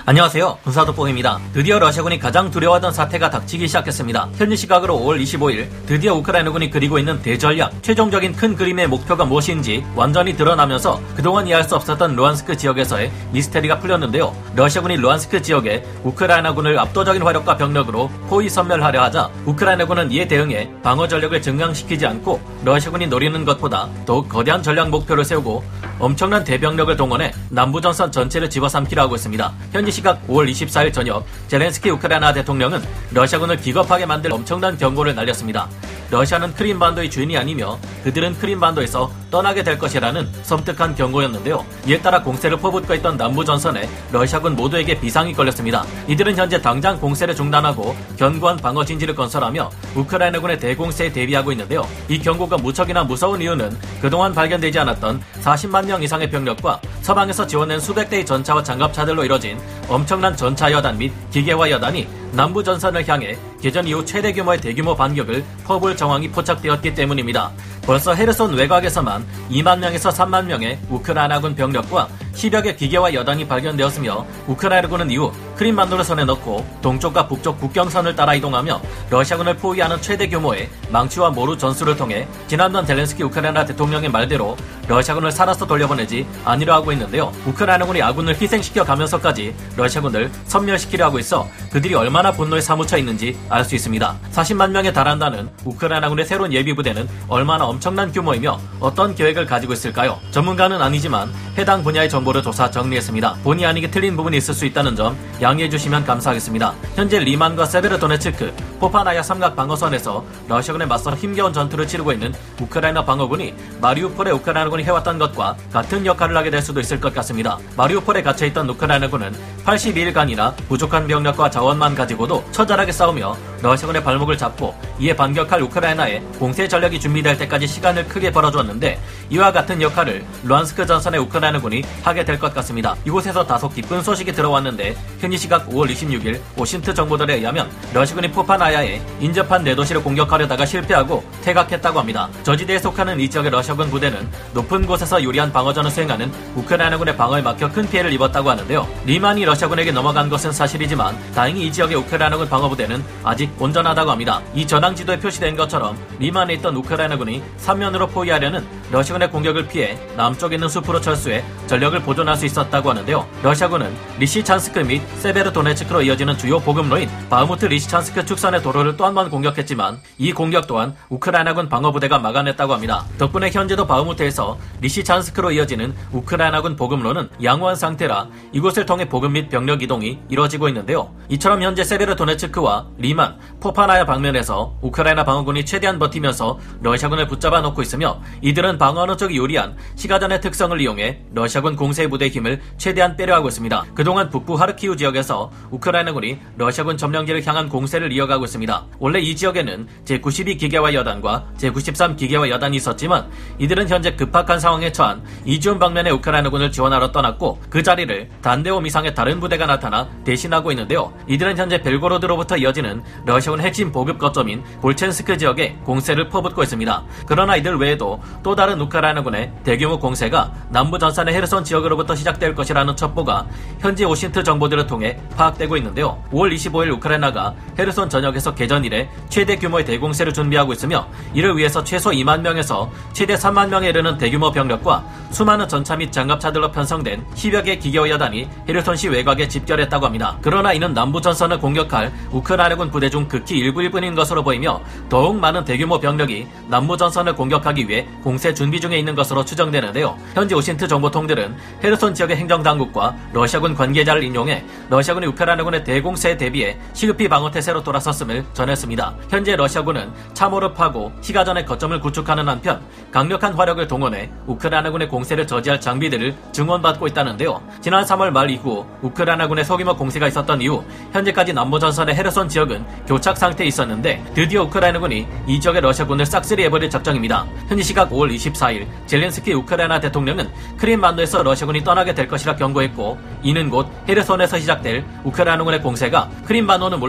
안녕하세요. 군사도뽕입니다. 드디어 러시아군이 가장 두려워하던 사태가 닥치기 시작했습니다. 현지 시각으로 5월 25일 드디어 우크라이나군이 그리고 있는 대전략, 최종적인 큰 그림의 목표가 무엇인지 완전히 드러나면서 그동안 이해할 수 없었던 루안스크 지역에서의 미스테리가 풀렸는데요. 러시아군이 루안스크 지역에 우크라이나군을 압도적인 화력과 병력으로 포위 섬멸하려 하자 우크라이나군은 이에 대응해 방어 전력을 증강시키지 않고 러시아군이 노리는 것보다 더욱 거대한 전략 목표를 세우고 엄청난 대병력을 동원해 남부전선 전체를 집어삼키려 하고 있습니다. 현지 시각 5월 24일 저녁 젤렌스키 우크라이나 대통령은 러시아군을 기겁하게 만들 엄청난 경고를 날렸습니다. 러시아는 크림반도의 주인이 아니며 그들은 크림반도에서 떠나게 될 것이라는 섬뜩한 경고였는데요. 이에 따라 공세를 퍼붓고 있던 남부전선에 러시아군 모두에게 비상이 걸렸습니다. 이들은 현재 당장 공세를 중단하고 견고한 방어 진지를 건설하며 우크라이나군의 대공세에 대비하고 있는데요. 이 경고가 무척이나 무서운 이유는 그동안 발견되지 않았던 40만 명 이상의 병력과 서방에서 지원된 수백 대의 전차와 장갑차들로 이뤄진 엄청난 전차 여단 및 기계화 여단이 남부 전선을 향해 개전 이후 최대 규모의 대규모 반격을 퍼부을 정황이 포착되었기 때문입니다. 벌써 헤르손 외곽에서만 2만 명에서 3만 명의 우크라이나군 병력과 10여 개 기계화 여단이 발견되었으며 우크라이나군은 이후 크림반도를 선에 넣고 동쪽과 북쪽 국경선을 따라 이동하며 러시아군을 포위하는 최대 규모의 망치와 모루 전술을 통해 지난번 젤렌스키 우크라이나 대통령의 말대로 러시아군을 살아서 돌려보내지 아니려 하고 있는데요. 우크라이나군이 아군을 희생시켜 가면서까지 러시아군을 섬멸시키려 하고 있어 그들이 얼마나 분노에 사무쳐 있는지 알 수 있습니다. 40만 명에 달한다는 우크라이나군의 새로운 예비부대는 얼마나 엄청난 규모이며 어떤 계획을 가지고 있을까요? 전문가는 아니지만 해당 분야의 정보를 조사 정리했습니다. 본의 아니게 틀린 부분이 있을 수 있다는 점 양해해 주시면 감사하겠습니다. 현재 리만과 세베르도네츠크, 포파나야 삼각 방어선에서 러시아군에 맞서 힘겨운 전투를 치르고 있는 우크라이나 방어군이 마리우폴에 우크라이나군이 해왔던 것과 같은 역할을 하게 될 수도 있을 것 같습니다. 마리우폴에 갇혀있던 우크라이나군은 82일간이나 부족한 병력과 자원만 가지고도 처절하게 싸우며 러시아군의 발목을 잡고 이에 반격할 우크라이나의 공세 전력이 준비될 때까지 시간을 크게 벌어주었는데 이와 같은 역할을 루안스크 전선의 우크라이나군이 하게 될 것 같습니다. 이곳에서 다소 기쁜 소식이 들어왔는데 현지 시각 5월 26일 오신트 정보들에 의하면 러시아군이 포파나야에 인접한 내도시를 공격하려다가 실패하고 퇴각했다고 합니다. 저지대에 속하는 이 지역의 러시아군 부대는 높은 곳에서 유리한 방어전을 수행하는 우크라이나군의 방어에 막혀 큰 피해를 입었다고 하는데요. 리만이 러시아군에게 넘어간 것은 사실이지만 다행히 이 지역의 우크라이나군 방어부대는 아직 온전하다고 합니다. 이 전황 지도에 표시된 것처럼 리만에 있던 우크라이나군이 삼면으로 포위하려는 러시아군의 공격을 피해 남쪽에 있는 숲으로 철수해 전력을 보존할 수 있었다고 하는데요. 러시아군은 리시찬스크 및 세베르도네츠크로 이어지는 주요 보급로인 바흐무트 리시찬스크 축선의 도로를 또 한 번 공격했지만 이 공격 또한 우크라이나군 방어부대가 막아냈다고 합니다. 덕분에 현재도 바흐무트에서 리시찬스크로 이어지는 우크라이나군 보급로는 양호한 상태라 이곳을 통해 보급 및 병력 이동이 이뤄지고 있는데요. 이처럼 현재 세베르도네츠크와 리만, 포파나야 방면에서 우크라이나 방어군이 최대한 버티면서 러시아군을 붙잡아 놓고 있으며 이들은 방어하는 쪽이 유리한 시가전의 특성을 이용해 러시아군 공세 부대의 힘을 최대한 빼려하고 있습니다. 그동안 북부 하르키우 지역에서 우크라이나군이 러시아군 점령지를 향한 공세를 이어가고 있습니다. 원래 이 지역에는 제92 기계화 여단과 제93 기계화 여단이 있었지만 이들은 현재 급박한 상황에 처한 이지움 방면의 우크라이나군을 지원하러 떠났고 그 자리를 단데옴 이상의 다른 부대가 나타나 대신하고 있는데요. 이들은 현재 벨고로드로부터 이어지는 러시아군 핵심 보급 거점인 볼첸스크 지역에 공세를 퍼붓고 있습니다. 그러나 이들 외에도 또 다른 우크라이나군의 대규모 공세가 남부 전선의 헤르손 지역으로부터 시작될 것이라는 첩보가 현지 오신트 정보들을 통해 파악되고 있는데요. 5월 25일 우크라이나가 헤르손 전역에서 개전 이래 최대 규모의 대공세를 준비하고 있으며 이를 위해서 최소 2만 명에서 최대 3만 명에 이르는 대규모 병력과 수많은 전차 및 장갑차들로 편성된 10여 개 기계화 여단이 헤르손시 외곽에 집결했다고 합니다. 그러나 이는 남부 전선을 공격할 우크라이나군 부대 중 극히 일부일 뿐인 것으로 보이며 더욱 많은 대규모 병력이 남부 전선을 공격하기 위해 공세 준비 중에 있는 것으로 추정되는데요. 현지 오신트 정보통들은 헤르손 지역의 행정당국과 러시아군 관계자를 인용해 러시아군이 우크라이나군의 대공세에 대비해 시급히 방어태세로 돌아섰음을 전했습니다. 현재 러시아군은 참호를 파고 시가전의 거점을 구축하는 한편 강력한 화력을 동원해 우크라이나군의 공세를 저지할 장비들을 증원받고 있다는데요. 지난 3월 말 이후 우크라이나군의 소규모 공세가 있었던 이후 현재까지 남부전선의 헤르손 지역은 교착 상태에 있었는데 드디어 우크라이나군이 이 지역의 러시아군을 싹쓸이해버릴 작정입니다. 현지 시각 5월 24일 젤렌스키 우크라이나 대통령은 크림반도에서 러시아군이 떠나게 될 것이라 경고했고 이는 곧 헤르손에서 시작될 우크라이나군의 공세가 크림반도는 물론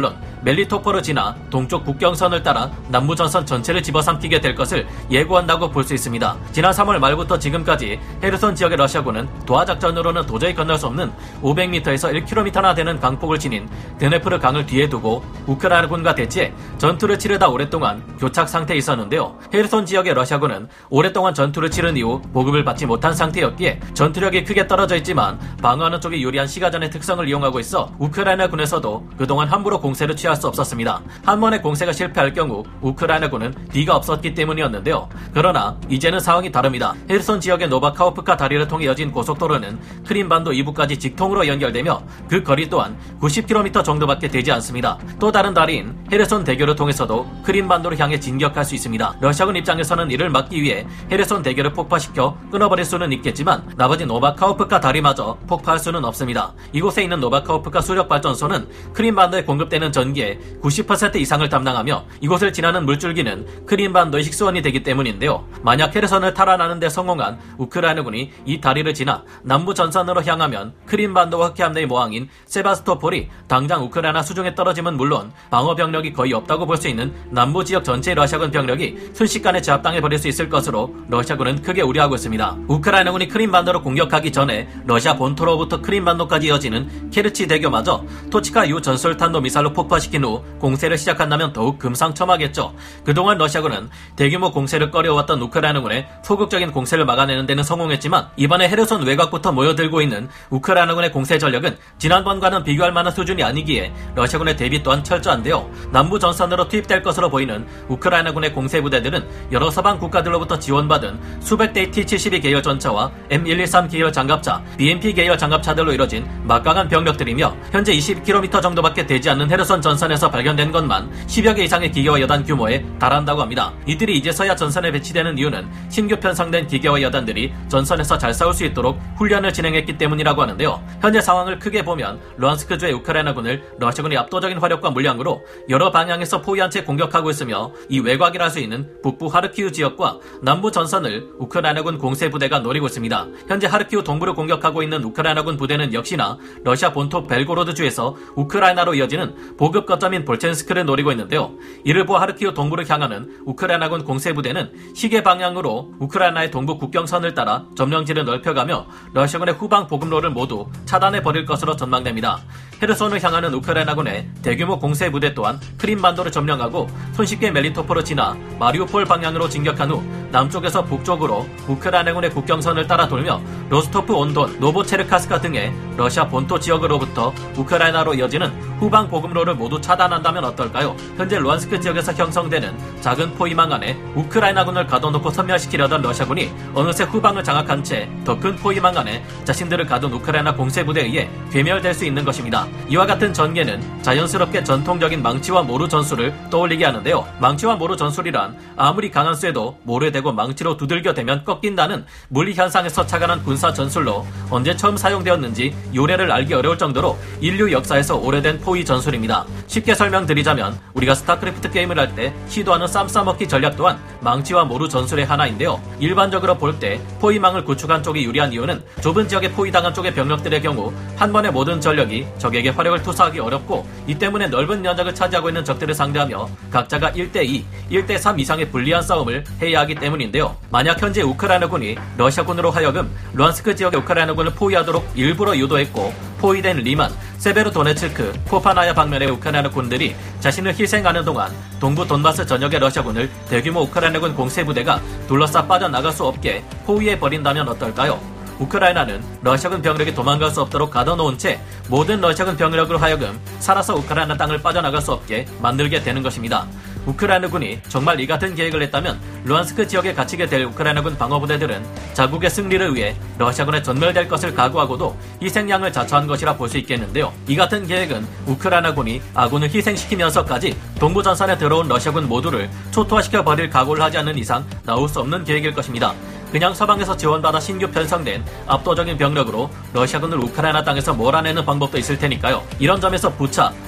멜리토포를 지나 동쪽 국경선을 따라 남부전선 전체를 집어삼키게 될 것을 예고한다고 볼 수 있습니다. 지난 3월 말부터 지금까지 헤르손 지역의 러시아군은 도하작전으로는 도저히 건널 수 없는 500m에서 1km나 되는 강폭을 지닌 드네프르 강을 뒤에 두고 우크라이나군과 대치해 전투를 치르다 오랫동안 교착 상태에 있었는데요. 헤르손 지역의 러시아군은 오랫동안 전투를 치른 이후 보급을 받지 못한 상태였기에 전투력이 크게 떨어져 있지만 방어하는 쪽이 유리한 시가전의 특성을 이용하고 있어 우크라이나군에서도 그동안 함부로 공세를 취할 수 없었습니다. 한 번의 공세가 실패할 경우 우크라이나군은 뒤가 없었기 때문이었는데요. 그러나 이제는 상황이 다릅니다. 헤르손 지역의 노바카호프카 다리를 통해 이어진 고속도로는 크림반도 이부까지 직통으로 연결되며 그 거리 또한 90km 정도밖에 되지 않습니다. 또 다른 다리인 헤르손 대교를 통해서도 크림반도를 향해 진격할 수 있습니다. 러시아군 입장에서는 이를 막기 위해 헤르손 대교를 폭파시켜 끊어버릴 수는 있겠지만 나머지 노바카호프카 다리마저 폭파할 수는 없습니다. 이곳에 있는 노바카호프카 수력발전소는 크림반도에 공급되는 전기의 90% 이상을 담당하며 이곳을 지나는 물줄기는 크림반도의 식수원이 되기 때문인데요. 만약 헤르손을 탈환하는 데 성공한 우크라이나군이 이 다리를 지나 남부 전선으로 향하면 크림반도와 흑해함대의 모항인 세바스토폴이 당장 우크라이나 수중에 떨어지면 물론 방어 병력이 거의 없다고 볼 수 있는 남부 지역 전체의 러시아군 병력이 순식간에 제압당해 버릴 수 있을 것으로 러시아군은 크게 우려하고 있습니다. 우크라이나군이 크림반도를 공격하기 전에 러시아 본토로부터 크림반도까지 이어지는 케르치 대교마저 토치카 유 전술탄도 미사일로 폭파시킨 후 공세를 시작한다면 더욱 금상첨화겠죠. 그동안 러시아군은 대규모 공세를 꺼려왔던 우크라이나군의 소극적인 공세를 막아내는 데는 성공했지만 이번에 헤르손 외곽부터 모여들고 있는 우크라이나군의 공세 전력은 지난번과는 비교할 만한 수준이 아니기에 러시아군의 대비 또한 철저한데요. 남부 전선으로 투입될 것으로 보이는 우크라이나군의 공세 부대들은 여러 서방 국가들로부터 지원받은 수백 대의 T-72 계열 전차와 M113 계열 장갑차, BMP 계열 장갑차들로 이뤄진 막강한 병력들이며 현재 20km 정도밖에 되지 않는 헤르손 전선에서 발견된 것만 10여 개 이상의 기계와 여단 규모에 달한다고 합니다. 이들이 이제서야 전선에 배치되는 이유는 신규 편성된 기계와 여단들이 전선에서 잘 싸울 수 있도록 훈련을 진행했기 때문이라고 하는데요. 현재 상황을 크게 보면 루안스크주의 우크라이나군을 러시아군이 압도적인 화력과 물량으로 여러 방향에서 포위한 채 공격하고 있으며 이 외곽이라 할 수 있는 북부 하르키우 지역과 남부 전선을 우크라이나군 공세부대가 노리고 있습니다. 현재 하르키우 동부를 공격하고 있는 우크라이나군 부대는 역시나 러시아 본토 벨고로드주에서 우크라이나로 이어지는 보급 거점인 볼첸스크를 노리고 있는데요. 이를 보아 하르키우 동부를 향하는 우크라이나군 공세부대는 시계 방향으로 우크라이나의 동부 국경선을 따라 점령지를 넓혀가며 러시아군의 후방 보급로를 모두 차단해 버릴 것으로 전망됩니다. 헤르손을 향하는 우크라이나군의 대규모 공세부대 또한 크림반도를 점령하고 손쉽게 멜리토포를 지나 마리우폴 방향으로 진격한 후 남쪽에서 북쪽으로 우크라이나군의 국경선을 따라 돌며 로스토프 온돈, 노보체르카스카 등의 러시아 본토 지역으로부터 우크라이나로 이어지는 후방 보급로를 모두 차단한다면 어떨까요? 현재 루안스크 지역에서 형성되는 작은 포위망 안에 우크라이나군을 가둬놓고 섬멸시키려던 러시아군이 어느새 후방을 장악한 채 더 큰 포위망 안에 자신들을 가둔 우크라이나 공세부대에 의해 괴멸될 수 있는 것입니다. 이와 같은 전개는 자연스럽게 전통적인 망치와 모루 전술을 떠올리게 하는데요. 망치와 모루 전술이란 아무리 강한 쇠도 모루에 대고 망치로 두들겨대면 꺾인다는 물리현상에서 착안한 군사 전술로 언제 처음 사용되었는지 요래를 알기 어려울 정도로 인류 역사에서 오래된 포위 전술입니다. 쉽게 설명드리자면 우리가 스타크래프트 게임을 할 때 시도하는 쌈 싸먹기 전략 또한 망치와 모루 전술의 하나인데요. 일반적으로 볼 때 포위망을 구축한 쪽이 유리한 이유는 좁은 지역에 포위당한 쪽의 병력들의 경우 한 번에 모든 전력이 적에게 화력을 투사하기 어렵고 이 때문에 넓은 면적을 차지하고 있는 적들을 상대하며 각자가 1대2, 1대3 이상의 불리한 싸움을 해야 하기 때문인데요. 만약 현재 우크라이나군이 러시아군으로 하여금 루안스크 지역의 우크라이나군을 포위하도록 일부러 유도했고 포위된 리만, 세베르도네츠크, 코파나야 방면의 우크라이나 군들이 자신을 희생하는 동안 동부 돈바스 전역의 러시아군을 대규모 우크라이나군 공세부대가 둘러싸 빠져나갈 수 없게 포위해버린다면 어떨까요? 우크라이나는 러시아군 병력이 도망갈 수 없도록 가둬놓은 채 모든 러시아군 병력으로 하여금 살아서 우크라이나 땅을 빠져나갈 수 없게 만들게 되는 것입니다. 우크라이나군이 정말 이 같은 계획을 했다면 루안스크 지역에 갇히게 될 우크라이나군 방어부대들은 자국의 승리를 위해 러시아군에 전멸될 것을 각오하고도 희생양을 자처한 것이라 볼 수 있겠는데요. 이 같은 계획은 우크라이나군이 아군을 희생시키면서까지 동부전선에 들어온 러시아군 모두를 초토화시켜버릴 각오를 하지 않는 이상 나올 수 없는 계획일 것입니다. 그냥 서방에서 지원받아 신규 편성된 압도적인 병력으로 러시아군을 우크라이나 땅에서 몰아내는 방법도 있을 테니까요. 이런 점에서 부차,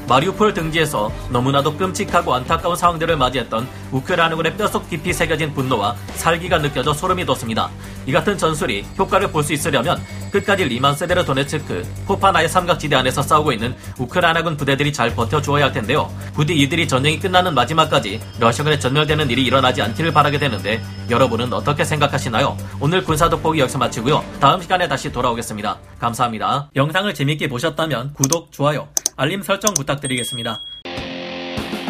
마리우폴 등지에서 너무나도 끔찍하고 안타까운 상황들을 맞이했던 우크라이나군의 뼛속 깊이 새겨진 분노와 살기가 느껴져 소름이 돋습니다. 이 같은 전술이 효과를 볼 수 있으려면 끝까지 리만 세베르도네츠크, 포파나의 삼각지대 안에서 싸우고 있는 우크라이나군 부대들이 잘 버텨주어야 할 텐데요. 부디 이들이 전쟁이 끝나는 마지막까지 러시아군에 전멸되는 일이 일어나지 않기를 바라게 되는데 여러분은 어떻게 생각하시나요? 오늘 군사돋보기 여기서 마치고요. 다음 시간에 다시 돌아오겠습니다. 감사합니다. 영상을 재밌게 보셨다면 구독, 좋아요, 알림 설정 부탁드리겠습니다.